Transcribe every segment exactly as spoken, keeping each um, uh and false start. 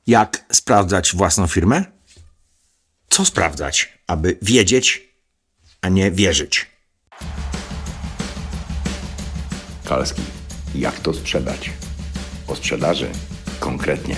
Jak sprawdzać własną firmę? Co sprawdzać, aby wiedzieć, a nie wierzyć? Kalski, jak to sprzedać? O sprzedaży konkretnie.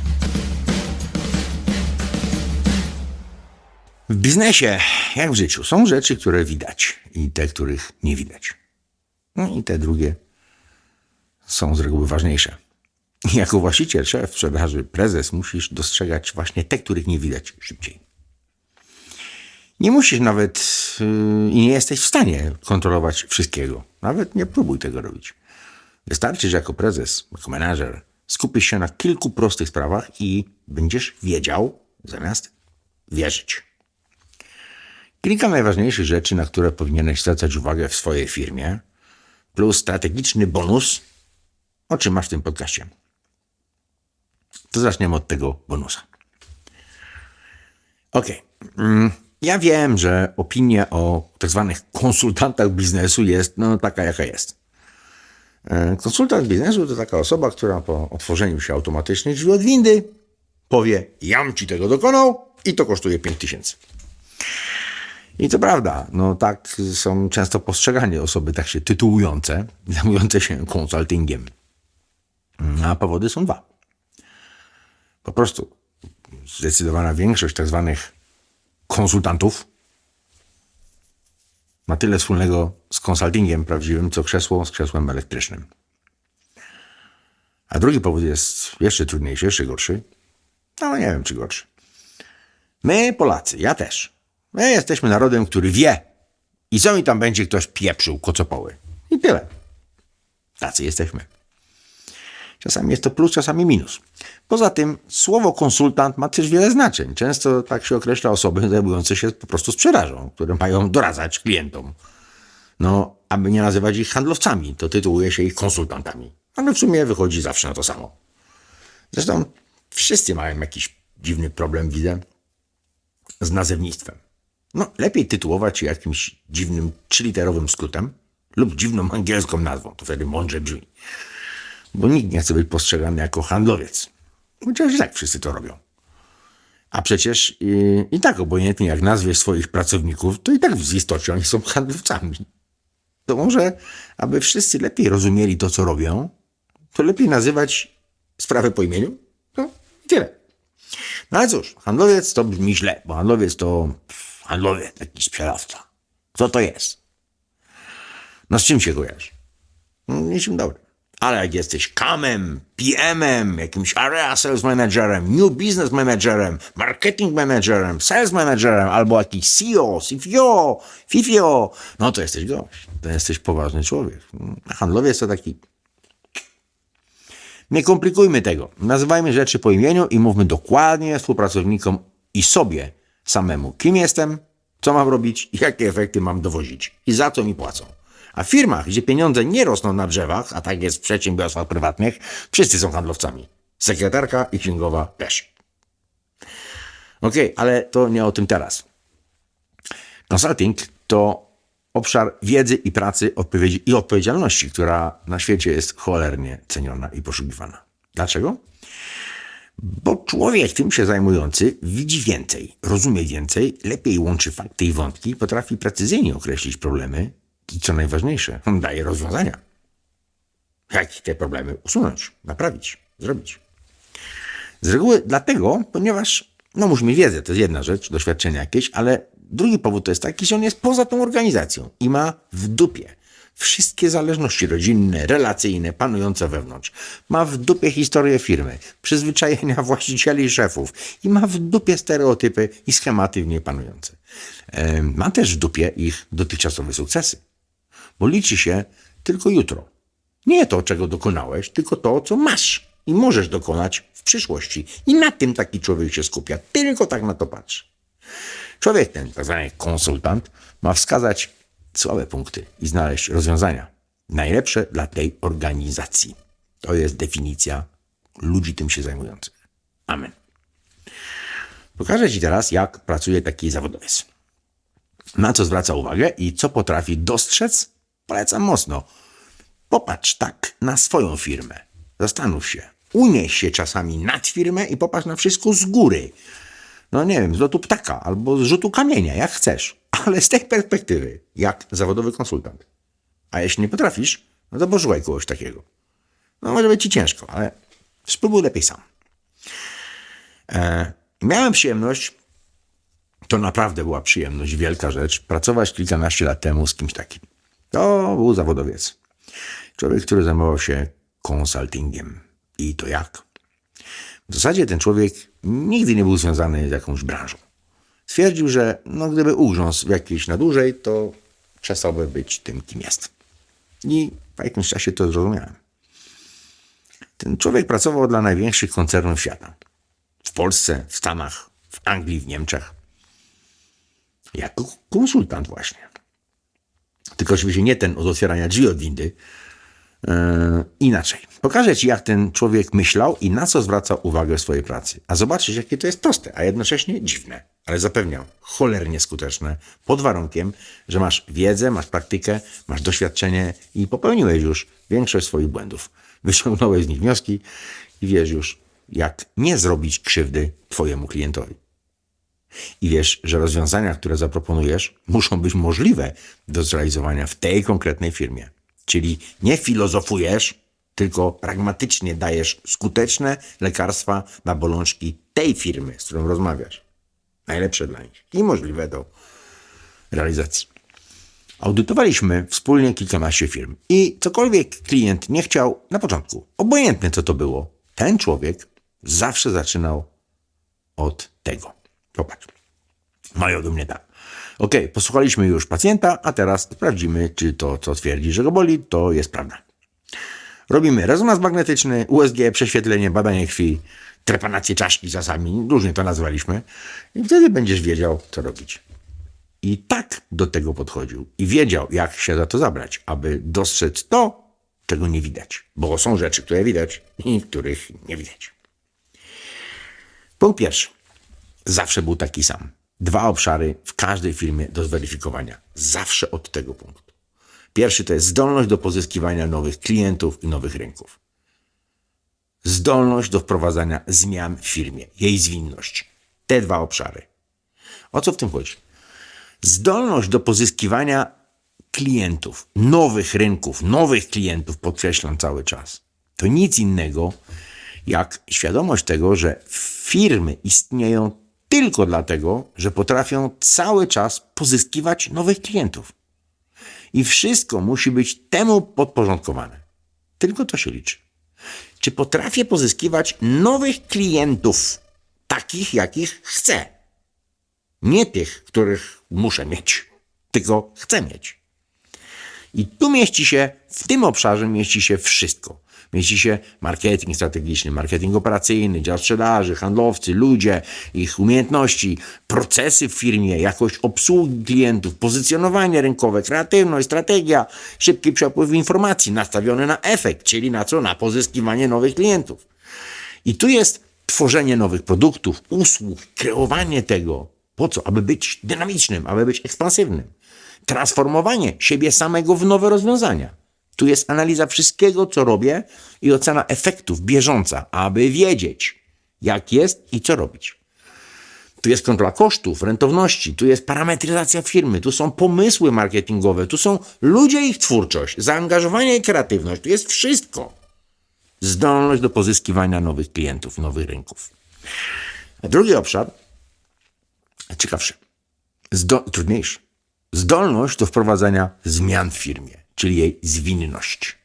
W biznesie, jak w życiu, są rzeczy, które widać i te, których nie widać. No i te drugie są z reguły ważniejsze. Jako właściciel, szef sprzedaży, prezes musisz dostrzegać właśnie te, których nie widać szybciej. Nie musisz nawet yy, i nie jesteś w stanie kontrolować wszystkiego. Nawet nie próbuj tego robić. Wystarczy, że jako prezes, jako menadżer skupisz się na kilku prostych sprawach i będziesz wiedział zamiast wierzyć. Kilka najważniejszych rzeczy, na które powinieneś zwracać uwagę w swojej firmie, plus strategiczny bonus, o czym masz w tym podcaście. To zaczniemy od tego bonusa. Okej. Okay. Ja wiem, że opinia o tak zwanych konsultantach biznesu jest no, taka, jaka jest. Konsultant biznesu to taka osoba, która po otworzeniu się automatycznych drzwi od windy powie, jam ci tego dokonał i to kosztuje pięć tysięcy. I to prawda, no tak są często postrzegane osoby tak się tytułujące, zajmujące się konsultingiem. A powody są dwa. Po prostu zdecydowana większość tak zwanych konsultantów ma tyle wspólnego z konsultingiem prawdziwym, co krzesło z krzesłem elektrycznym. A drugi powód jest jeszcze trudniejszy, jeszcze gorszy. No nie wiem, czy gorszy. My, Polacy, ja też. My jesteśmy narodem, który wie i co mi tam będzie ktoś pieprzył kocopoły. I tyle. Tacy jesteśmy. Czasami jest to plus, czasami minus. Poza tym słowo konsultant ma też wiele znaczeń. Często tak się określa osoby zajmujące się po prostu sprzedażą, które mają doradzać klientom. No, aby nie nazywać ich handlowcami, to tytułuje się ich konsultantami. Ale w sumie wychodzi zawsze na to samo. Zresztą wszyscy mają jakiś dziwny problem, widzę, z nazewnictwem. No, lepiej tytułować się jakimś dziwnym trzyliterowym skrótem lub dziwną angielską nazwą. To wtedy mądrze brzmi. Bo nikt nie chce być postrzegany jako handlowiec. Chociaż i tak wszyscy to robią. A przecież i, i tak obojętnie jak nazwiesz swoich pracowników, to i tak w istocie oni są handlowcami. To może, aby wszyscy lepiej rozumieli to, co robią, to lepiej nazywać sprawę po imieniu? No i tyle. No ale cóż, handlowiec to brzmi źle, bo handlowiec to pff, handlowiec, taki sprzedawca. Co to jest? No z czym się kojarzy? No, niczym dobrym. Ale jak jesteś kamem, P M-em, jakimś area sales managerem, new business managerem, marketing managerem, sales managerem, albo jakiś C E O, C F O, F I F O, no to jesteś gość. To jesteś poważny człowiek. A handlowiec to taki... Nie komplikujmy tego. Nazywajmy rzeczy po imieniu i mówmy dokładnie współpracownikom i sobie samemu, kim jestem, co mam robić i jakie efekty mam dowozić. I za co mi płacą. A w firmach, gdzie pieniądze nie rosną na drzewach, a tak jest w przedsiębiorstwach prywatnych, wszyscy są handlowcami. Sekretarka i księgowa też. Okej, okay, ale to nie o tym teraz. Consulting to obszar wiedzy i pracy odpowiedzi i odpowiedzialności, która na świecie jest cholernie ceniona i poszukiwana. Dlaczego? Bo człowiek tym się zajmujący widzi więcej, rozumie więcej, lepiej łączy fakty i wątki, potrafi precyzyjnie określić problemy i co najważniejsze, daje rozwiązania. Jak te problemy usunąć, naprawić, zrobić. Z reguły dlatego, ponieważ, no musi mieć wiedzę, to jest jedna rzecz, doświadczenie jakieś, ale drugi powód to jest taki, że on jest poza tą organizacją i ma w dupie wszystkie zależności rodzinne, relacyjne, panujące wewnątrz. Ma w dupie historię firmy, przyzwyczajenia właścicieli i szefów i ma w dupie stereotypy i schematy w niej panujące. E, ma też w dupie ich dotychczasowe sukcesy, bo liczy się tylko jutro. Nie to, czego dokonałeś, tylko to, co masz i możesz dokonać w przyszłości. I na tym taki człowiek się skupia, tylko tak na to patrzy. Człowiek ten, tak zwany konsultant, ma wskazać słabe punkty i znaleźć rozwiązania najlepsze dla tej organizacji. To jest definicja ludzi tym się zajmujących. Amen. Pokażę Ci teraz, jak pracuje taki zawodowiec. Na co zwraca uwagę i co potrafi dostrzec, polecam mocno. Popatrz tak na swoją firmę. Zastanów się. unieś się czasami nad firmę i popatrz na wszystko z góry. No nie wiem, z lotu ptaka albo z rzutu kamienia, jak chcesz. Ale z tej perspektywy, jak zawodowy konsultant. A jeśli nie potrafisz, no to poszukaj kogoś takiego. No może być ci ciężko, ale spróbuj lepiej sam. E, miałem przyjemność, to naprawdę była przyjemność, wielka rzecz, pracować kilkanaście lat temu z kimś takim. To był zawodowiec. Człowiek, który zajmował się konsultingiem. I to jak? W zasadzie ten człowiek nigdy nie był związany z jakąś branżą. Stwierdził, że no, gdyby ugrzązł w jakiejś na dłużej, to przestałby być tym, kim jest. I w jakimś czasie to zrozumiałem. Ten człowiek pracował dla największych koncernów świata. W Polsce, w Stanach, w Anglii, w Niemczech. Jako konsultant właśnie. Tylko oczywiście nie ten od otwierania drzwi od windy. Yy, inaczej. Pokażę ci, jak ten człowiek myślał i na co zwracał uwagę w swojej pracy. A zobaczysz, jakie to jest proste, a jednocześnie dziwne. Ale zapewniam, cholernie skuteczne, pod warunkiem, że masz wiedzę, masz praktykę, masz doświadczenie i popełniłeś już większość swoich błędów. Wyciągnąłeś z nich wnioski i wiesz już, jak nie zrobić krzywdy twojemu klientowi. I wiesz, że rozwiązania, które zaproponujesz, muszą być możliwe do zrealizowania w tej konkretnej firmie. Czyli nie filozofujesz, tylko pragmatycznie dajesz skuteczne lekarstwa na bolączki tej firmy, z którą rozmawiasz. Najlepsze dla nich i możliwe do realizacji. Audytowaliśmy wspólnie kilkanaście firm i cokolwiek klient nie chciał na początku, obojętne co to było, ten człowiek zawsze zaczynał od tego. Popatrz. Mają do mnie tak. Ok, posłuchaliśmy już pacjenta, a teraz sprawdzimy, czy to, co twierdzi, że go boli, to jest prawda. Robimy rezonans magnetyczny, U S G, prześwietlenie, badanie krwi, trepanację czaszki czasami, różnie to nazwaliśmy i wtedy będziesz wiedział, co robić. I tak do tego podchodził i wiedział, jak się za to zabrać, aby dostrzec to, czego nie widać. Bo są rzeczy, które widać i których nie widać. Punkt pierwszy. Zawsze był taki sam. Dwa obszary w każdej firmie do zweryfikowania. Zawsze od tego punktu. Pierwszy to jest zdolność do pozyskiwania nowych klientów i nowych rynków. Zdolność do wprowadzania zmian w firmie. Jej zwinność. Te dwa obszary. O co w tym chodzi? Zdolność do pozyskiwania klientów, nowych rynków, nowych klientów, podkreślam cały czas. To nic innego jak świadomość tego, że firmy istnieją tylko dlatego, że potrafią cały czas pozyskiwać nowych klientów. I wszystko musi być temu podporządkowane. Tylko to się liczy. Czy potrafię pozyskiwać nowych klientów, takich jakich chcę? Nie tych, których muszę mieć, tylko chcę mieć. I tu mieści się, w tym obszarze mieści się wszystko. Mieści się marketing strategiczny, marketing operacyjny, dział sprzedaży, handlowcy, ludzie, ich umiejętności, procesy w firmie, jakość obsługi klientów, pozycjonowanie rynkowe, kreatywność, strategia, szybki przepływ informacji nastawiony na efekt, czyli na co? Na pozyskiwanie nowych klientów. I tu jest tworzenie nowych produktów, usług, kreowanie tego. Po co? Aby być dynamicznym, aby być ekspansywnym. Transformowanie siebie samego w nowe rozwiązania. Tu jest analiza wszystkiego, co robię i ocena efektów bieżąca, aby wiedzieć, jak jest i co robić. Tu jest kontrola kosztów, rentowności, tu jest parametryzacja firmy, tu są pomysły marketingowe, tu są ludzie i ich twórczość, zaangażowanie i kreatywność, tu jest wszystko. Zdolność do pozyskiwania nowych klientów, nowych rynków. A drugi obszar, ciekawszy, zdo- trudniejszy. Zdolność do wprowadzania zmian w firmie, czyli jej zwinność.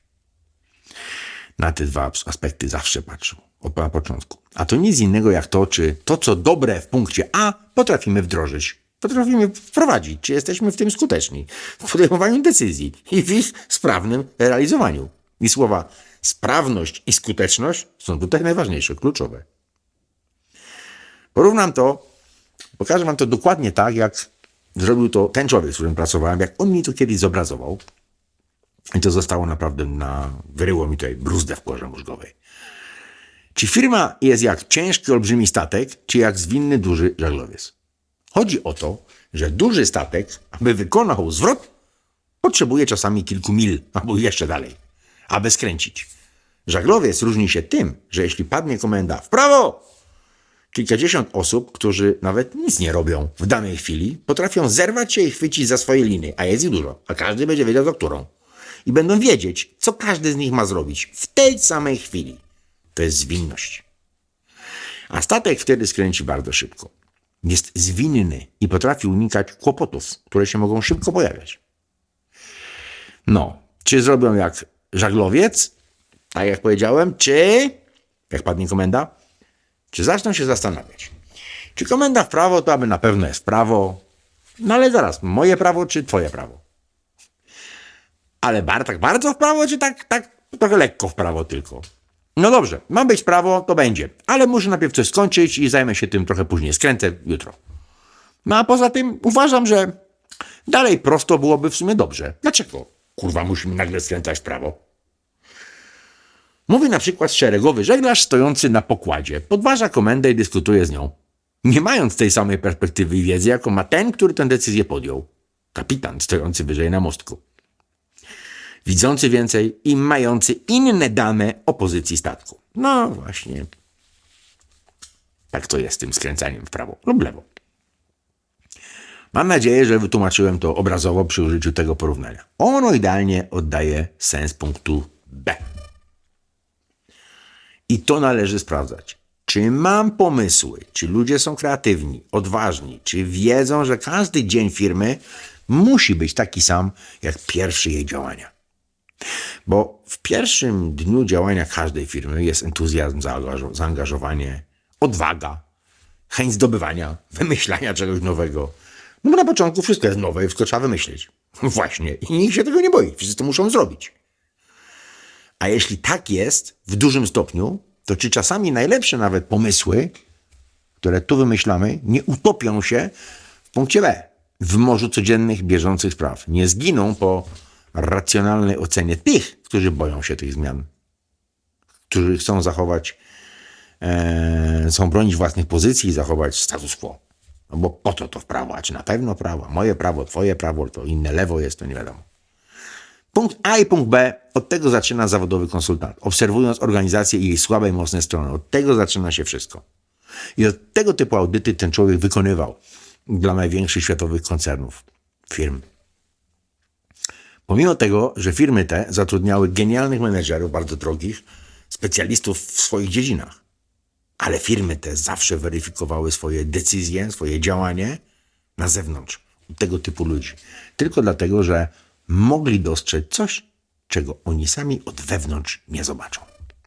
Na te dwa aspekty zawsze patrzę od na początku. A to nic innego jak to, czy to, co dobre w punkcie A, potrafimy wdrożyć, potrafimy wprowadzić, czy jesteśmy w tym skuteczni, w podejmowaniu decyzji i w ich sprawnym realizowaniu. I słowa sprawność i skuteczność są tutaj najważniejsze, kluczowe. Porównam to, pokażę wam to dokładnie tak, jak zrobił to ten człowiek, z którym pracowałem, jak on mi to kiedyś zobrazował. I to zostało naprawdę na... wyryło mi tutaj bruzdę w korze mózgowej. Czy firma jest jak ciężki, olbrzymi statek, czy jak zwinny, duży żaglowiec? Chodzi o to, że duży statek, aby wykonał zwrot, potrzebuje czasami kilku mil, albo jeszcze dalej, aby skręcić. Żaglowiec różni się tym, że jeśli padnie komenda w prawo, kilkadziesiąt osób, którzy nawet nic nie robią w danej chwili, potrafią zerwać się i chwycić za swoje liny, a jest ich dużo, a każdy będzie wiedział za którą. I będą wiedzieć, co każdy z nich ma zrobić w tej samej chwili. To jest zwinność. A statek wtedy skręci bardzo szybko. Jest zwinny i potrafi unikać kłopotów, które się mogą szybko pojawiać. No, czy zrobią jak żaglowiec, tak jak powiedziałem, czy, jak padnie komenda, czy zaczną się zastanawiać, czy komenda w prawo, to aby na pewno jest prawo, no ale zaraz, moje prawo, czy twoje prawo? Ale bar, tak bardzo w prawo, czy tak, tak trochę lekko w prawo tylko? No dobrze, ma być prawo, to będzie, ale muszę najpierw coś skończyć i zajmę się tym trochę później, skręcę jutro. No a poza tym uważam, że dalej prosto byłoby w sumie dobrze. Dlaczego, kurwa, musimy nagle skręcać w prawo? Mówi na przykład szeregowy żeglarz stojący na pokładzie, podważa komendę i dyskutuje z nią, nie mając tej samej perspektywy i wiedzy, jaką ma ten, który tę decyzję podjął. Kapitan stojący wyżej na mostku. Widzący więcej i mający inne dane o pozycji statku. No właśnie. Tak to jest z tym skręcaniem w prawo lub lewo. Mam nadzieję, że wytłumaczyłem to obrazowo przy użyciu tego porównania. Ono idealnie oddaje sens punktu B. I to należy sprawdzać. Czy mam pomysły, czy ludzie są kreatywni, odważni, czy wiedzą, że każdy dzień firmy musi być taki sam, jak pierwszy jej działania. Bo w pierwszym dniu działania każdej firmy jest entuzjazm, zaangażowanie, odwaga, chęć zdobywania, wymyślania czegoś nowego. No bo na początku wszystko jest nowe i wszystko trzeba wymyślić. Właśnie. I nikt się tego nie boi. Wszyscy to muszą zrobić. A jeśli tak jest w dużym stopniu, to czy czasami najlepsze nawet pomysły, które tu wymyślamy, nie utopią się w punkcie B, w morzu codziennych, bieżących spraw. Nie zginą po racjonalnej ocenie tych, którzy boją się tych zmian, którzy chcą zachować, e, chcą bronić własnych pozycji i zachować status quo. No bo po co to w prawo? A czy na pewno prawo? Moje prawo, twoje prawo, to inne lewo jest, to nie wiadomo. Punkt A i punkt B, od tego zaczyna zawodowy konsultant. Obserwując organizację i jej słabe i mocne strony, od tego zaczyna się wszystko. I od tego typu audyty ten człowiek wykonywał dla największych światowych koncernów, firm. Pomimo tego, że firmy te zatrudniały genialnych menedżerów, bardzo drogich, specjalistów w swoich dziedzinach. Ale firmy te zawsze weryfikowały swoje decyzje, swoje działanie na zewnątrz od tego typu ludzi. Tylko dlatego, że mogli dostrzec coś, czego oni sami od wewnątrz nie zobaczą.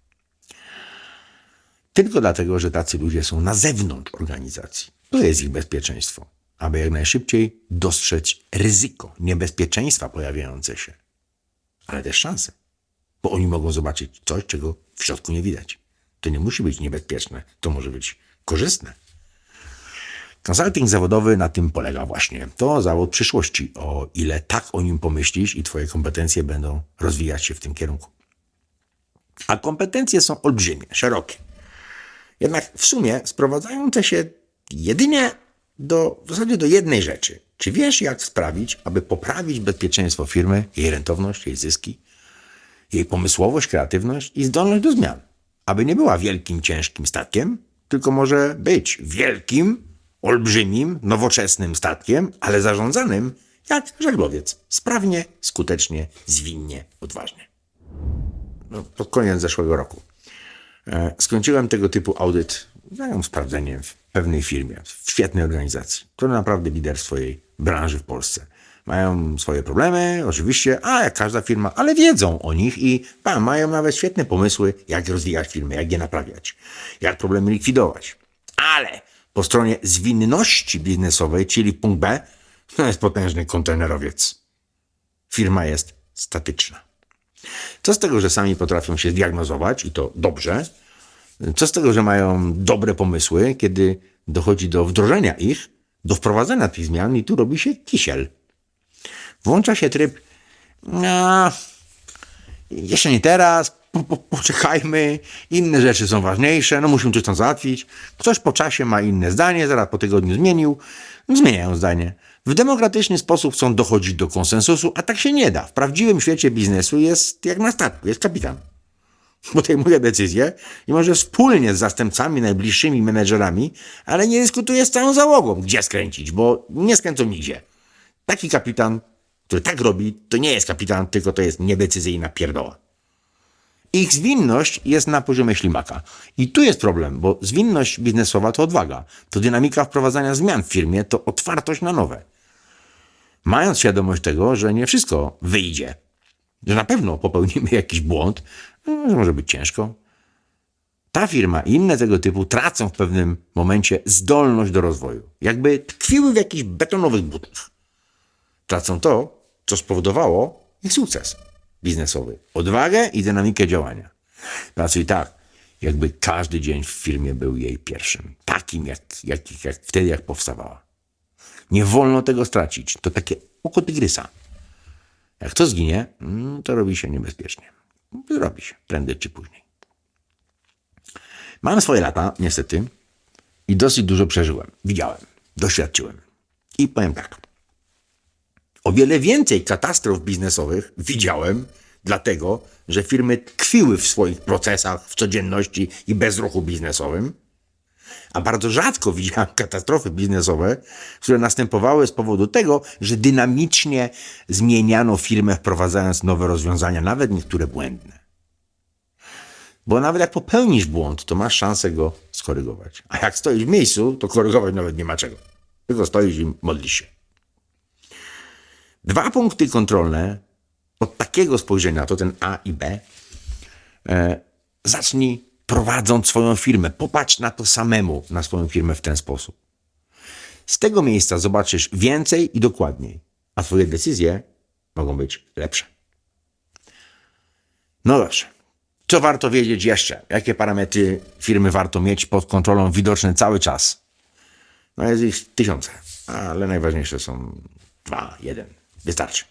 Tylko dlatego, że tacy ludzie są na zewnątrz organizacji. To jest ich bezpieczeństwo, aby jak najszybciej dostrzec ryzyko, niebezpieczeństwa pojawiające się, ale też szanse, bo oni mogą zobaczyć coś, czego w środku nie widać. To nie musi być niebezpieczne, to może być korzystne. Konsulting zawodowy na tym polega właśnie. To zawód przyszłości, o ile tak o nim pomyślisz i twoje kompetencje będą rozwijać się w tym kierunku. A kompetencje są olbrzymie, szerokie. Jednak w sumie sprowadzające się jedynie do, w zasadzie do jednej rzeczy. Czy wiesz, jak sprawić, aby poprawić bezpieczeństwo firmy, jej rentowność, jej zyski, jej pomysłowość, kreatywność i zdolność do zmian? Aby nie była wielkim, ciężkim statkiem, tylko może być wielkim, olbrzymim, nowoczesnym statkiem, ale zarządzanym jak żaglowiec. Sprawnie, skutecznie, zwinnie, odważnie. No, pod koniec zeszłego roku e, skończyłem tego typu audyt, dają sprawdzenie w pewnej firmie, w świetnej organizacji, która naprawdę lider w swojej branży w Polsce. Mają swoje problemy, oczywiście, a jak każda firma, ale wiedzą o nich i pa, mają nawet świetne pomysły, jak rozwijać firmy, jak je naprawiać, jak problemy likwidować. Ale po stronie zwinności biznesowej, czyli punkt B, to jest potężny kontenerowiec. Firma jest statyczna. Co z tego, że sami potrafią się zdiagnozować i to dobrze? Co z tego, że mają dobre pomysły, kiedy dochodzi do wdrożenia ich, do wprowadzenia tych zmian i tu robi się kisiel. Włącza się tryb, no, jeszcze nie teraz, po, po, poczekajmy, inne rzeczy są ważniejsze, no musimy coś tam załatwić. Ktoś po czasie ma inne zdanie, zaraz po tygodniu zmienił, no, zmieniają zdanie. W demokratyczny sposób chcą dochodzić do konsensusu, a tak się nie da. W prawdziwym świecie biznesu jest jak na statku, jest kapitan. podejmuje decyzje i może wspólnie z zastępcami, najbliższymi menedżerami, ale nie dyskutuje z całą załogą, gdzie skręcić, bo nie skręcą nigdzie. Taki kapitan, który tak robi, to nie jest kapitan, tylko to jest niedecyzyjna pierdoła. Ich zwinność jest na poziomie ślimaka. I tu jest problem, bo zwinność biznesowa to odwaga, to dynamika wprowadzania zmian w firmie, to otwartość na nowe. Mając świadomość tego, że nie wszystko wyjdzie, że na pewno popełnimy jakiś błąd, no, że może być ciężko. Ta firma i inne tego typu tracą w pewnym momencie zdolność do rozwoju. Jakby tkwiły w jakichś betonowych butach. Tracą to, co spowodowało ich sukces biznesowy. Odwagę i dynamikę działania. Pracuj tak, jakby każdy dzień w firmie był jej pierwszym. Takim, jak, jak, jak wtedy, jak powstawała. Nie wolno tego stracić. To takie oko tygrysa. Jak to zginie, to robi się niebezpiecznie. Zrobi się, prędzej czy później. Mam swoje lata, niestety, i dosyć dużo przeżyłem. Widziałem, doświadczyłem. I powiem tak. O wiele więcej katastrof biznesowych widziałem, dlatego, że firmy tkwiły w swoich procesach, w codzienności i bezruchu biznesowym, a bardzo rzadko widziałem katastrofy biznesowe, które następowały z powodu tego, że dynamicznie zmieniano firmę, wprowadzając nowe rozwiązania, nawet niektóre błędne. Bo nawet jak popełnisz błąd, to masz szansę go skorygować. A jak stoisz w miejscu, to korygować nawet nie ma czego. Tylko stoisz i modlisz się. Dwa punkty kontrolne od takiego spojrzenia, to ten A i B, e, zacznij prowadząc swoją firmę. Popatrz na to samemu, na swoją firmę w ten sposób. Z tego miejsca zobaczysz więcej i dokładniej, a twoje decyzje mogą być lepsze. No dobrze. Co warto wiedzieć jeszcze? Jakie parametry firmy warto mieć pod kontrolą widoczne cały czas? No jest ich tysiące, ale najważniejsze są dwa, jeden. Wystarczy.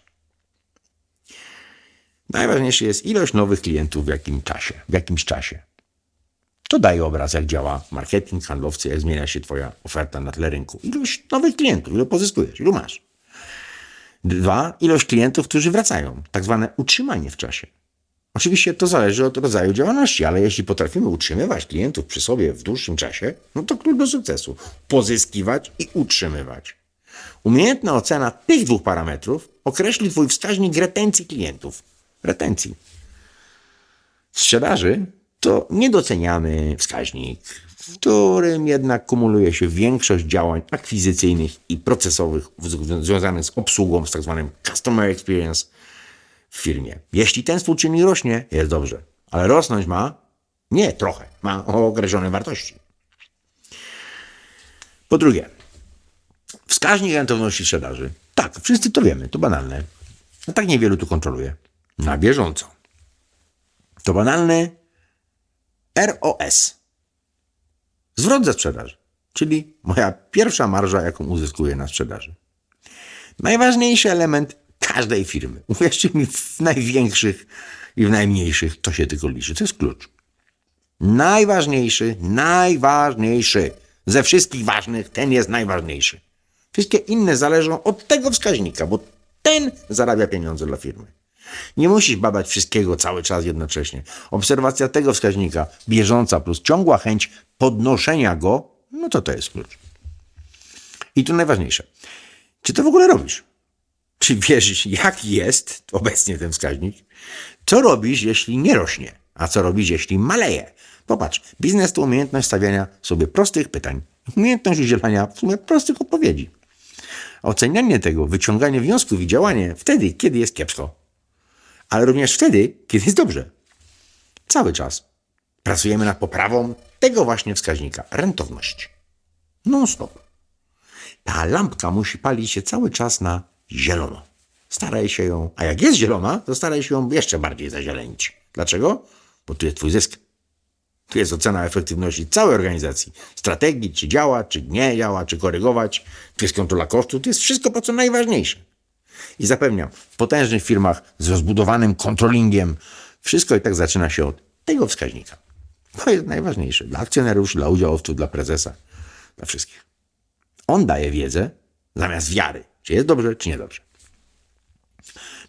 Najważniejsze jest ilość nowych klientów w jakim czasie, w jakimś czasie. To daje obraz, jak działa marketing, handlowcy, jak zmienia się twoja oferta na tle rynku. Ilość nowych klientów, ile pozyskujesz, ilu masz. Dwa, ilość klientów, którzy wracają, tak zwane utrzymanie w czasie. Oczywiście to zależy od rodzaju działalności, ale jeśli potrafimy utrzymywać klientów przy sobie w dłuższym czasie, no to klucz do sukcesu. Pozyskiwać i utrzymywać. Umiejętna ocena tych dwóch parametrów określi twój wskaźnik retencji klientów. Retencji. W sprzedaży to niedoceniany wskaźnik, w którym jednak kumuluje się większość działań akwizycyjnych i procesowych związanych z obsługą, z tak zwanym customer experience w firmie. Jeśli ten współczynnik rośnie, jest dobrze, ale rosnąć ma nie trochę, ma określone wartości. Po drugie, wskaźnik rentowności sprzedaży. Tak, wszyscy to wiemy, to banalne. No tak niewielu tu kontroluje. Na bieżąco. To banalny R O S. Zwrot ze sprzedaży, czyli moja pierwsza marża, jaką uzyskuję na sprzedaży. Najważniejszy element każdej firmy. Uwierzcie mi, w największych i w najmniejszych to się tylko liczy. To jest klucz. Najważniejszy, najważniejszy. Ze wszystkich ważnych ten jest najważniejszy. Wszystkie inne zależą od tego wskaźnika, bo ten zarabia pieniądze dla firmy. Nie musisz badać wszystkiego cały czas jednocześnie. Obserwacja tego wskaźnika, bieżąca plus ciągła chęć podnoszenia go, no to to jest klucz. I tu najważniejsze. Czy to w ogóle robisz? Czy wiesz, jaki jest obecnie ten wskaźnik? Co robisz, jeśli nie rośnie? A co robisz, jeśli maleje? Popatrz, biznes to umiejętność stawiania sobie prostych pytań. Umiejętność udzielania w sumie prostych odpowiedzi. Ocenianie tego, wyciąganie wniosków i działanie wtedy, kiedy jest kiepsko. Ale również wtedy, kiedy jest dobrze. Cały czas pracujemy nad poprawą tego właśnie wskaźnika. Rentowność. Non stop. Ta lampka musi palić się cały czas na zielono. Staraj się ją, a jak jest zielona, to staraj się ją jeszcze bardziej zazielenić. Dlaczego? Bo tu jest twój zysk. Tu jest ocena efektywności całej organizacji. Strategii, czy działa, czy nie działa, czy korygować. Tu jest kontrola kosztu. To jest wszystko, po co najważniejsze. I zapewniam, w potężnych firmach z rozbudowanym kontrolingiem wszystko i tak zaczyna się od tego wskaźnika. To jest najważniejsze dla akcjonariuszy, dla udziałowców, dla prezesa, dla wszystkich. On daje wiedzę zamiast wiary, czy jest dobrze, czy niedobrze.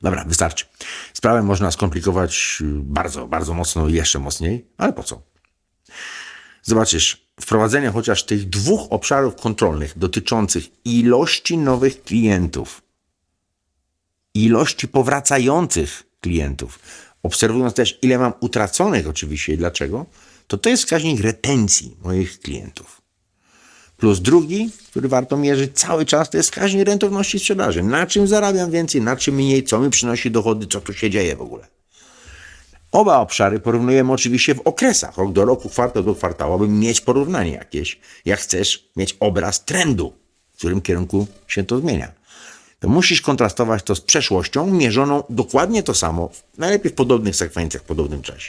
Dobra, wystarczy. Sprawę można skomplikować bardzo, bardzo mocno i jeszcze mocniej, ale po co? Zobaczysz, wprowadzenie chociaż tych dwóch obszarów kontrolnych dotyczących ilości nowych klientów, ilości powracających klientów, obserwując też, ile mam utraconych oczywiście i dlaczego, to to jest wskaźnik retencji moich klientów. Plus drugi, który warto mierzyć cały czas, to jest wskaźnik rentowności sprzedaży. Na czym zarabiam więcej, na czym mniej, co mi przynosi dochody, co tu się dzieje w ogóle. Oba obszary porównujemy oczywiście w okresach, rok do roku, kwartał do kwartału, aby mieć porównanie jakieś. Jak chcesz mieć obraz trendu, w którym kierunku się to zmienia. To musisz kontrastować to z przeszłością, mierzoną dokładnie to samo, najlepiej w podobnych sekwencjach, w podobnym czasie.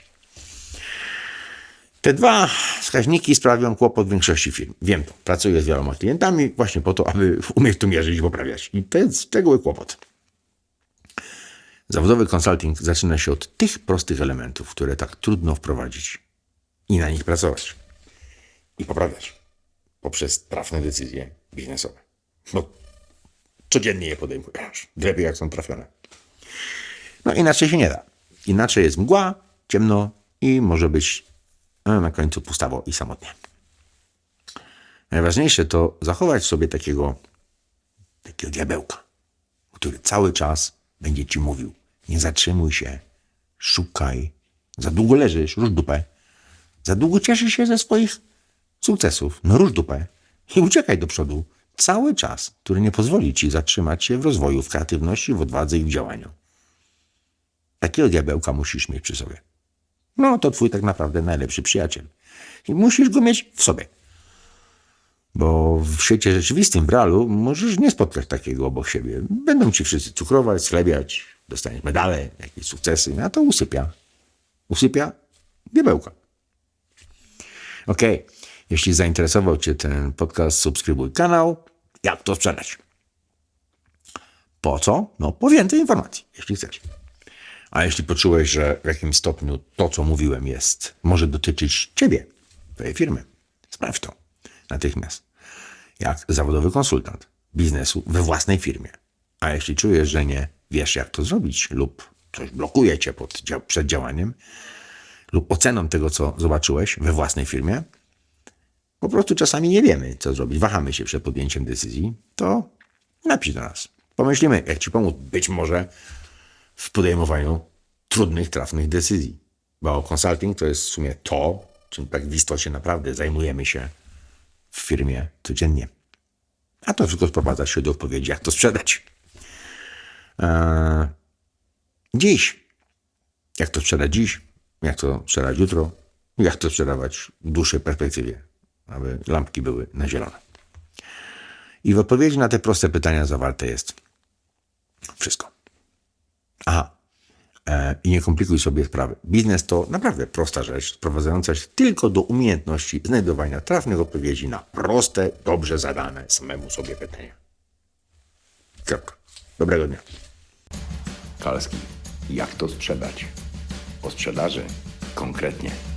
Te dwa wskaźniki sprawią kłopot w większości firm. Wiem to. Pracuję z wieloma klientami właśnie po to, aby umieć to mierzyć i poprawiać. I to jest szczegóły kłopot. Zawodowy konsulting zaczyna się od tych prostych elementów, które tak trudno wprowadzić i na nich pracować. I poprawiać. Poprzez trafne decyzje biznesowe. Bo codziennie je podejmujesz. Lepiej jak są trafione. No inaczej się nie da. Inaczej jest mgła, ciemno i może być a na końcu pustawo i samotnie. Najważniejsze to zachować w sobie takiego, takiego diabełka, który cały czas będzie ci mówił: nie zatrzymuj się, szukaj, za długo leżysz, rusz dupę, za długo cieszysz się ze swoich sukcesów, no rusz dupę i uciekaj do przodu. Cały czas, który nie pozwoli ci zatrzymać się w rozwoju, w kreatywności, w odwadze i w działaniu. Takiego diabełka musisz mieć przy sobie. No to twój tak naprawdę najlepszy przyjaciel. I musisz go mieć w sobie. Bo w świecie rzeczywistym, w realu, możesz nie spotkać takiego obok siebie. Będą ci wszyscy cukrować, schlebiać, dostaniesz medale, jakieś sukcesy, a to usypia. Usypia diabełka. Okej, okay. Jeśli zainteresował cię ten podcast, subskrybuj kanał. Jak to sprzedać? Po co? No po więcej informacji, jeśli chcesz. A jeśli poczułeś, że w jakimś stopniu to, co mówiłem, jest, może dotyczyć ciebie, twojej firmy, sprawdź to natychmiast. Jak zawodowy konsultant biznesu we własnej firmie. A jeśli czujesz, że nie wiesz, jak to zrobić lub coś blokuje cię pod, przed działaniem lub oceną tego, co zobaczyłeś we własnej firmie, po prostu czasami nie wiemy, co zrobić, wahamy się przed podjęciem decyzji, to napisz do nas. Pomyślimy, jak ci pomóc. Być może w podejmowaniu trudnych, trafnych decyzji. Bo consulting to jest w sumie to, czym tak w istocie naprawdę zajmujemy się w firmie codziennie. A to wszystko sprowadza się do odpowiedzi, jak to sprzedać. Eee, dziś. Jak to sprzedać dziś? Jak to sprzedać jutro? Jak to sprzedawać w dłuższej perspektywie, aby lampki były na zielono. I w odpowiedzi na te proste pytania zawarte jest wszystko. Aha. E, I nie komplikuj sobie sprawy. Biznes to naprawdę prosta rzecz, sprowadzająca się tylko do umiejętności znajdowania trafnych odpowiedzi na proste, dobrze zadane samemu sobie pytania. Kropka. Dobrego dnia. Kalski. Jak to sprzedać? O sprzedaży konkretnie.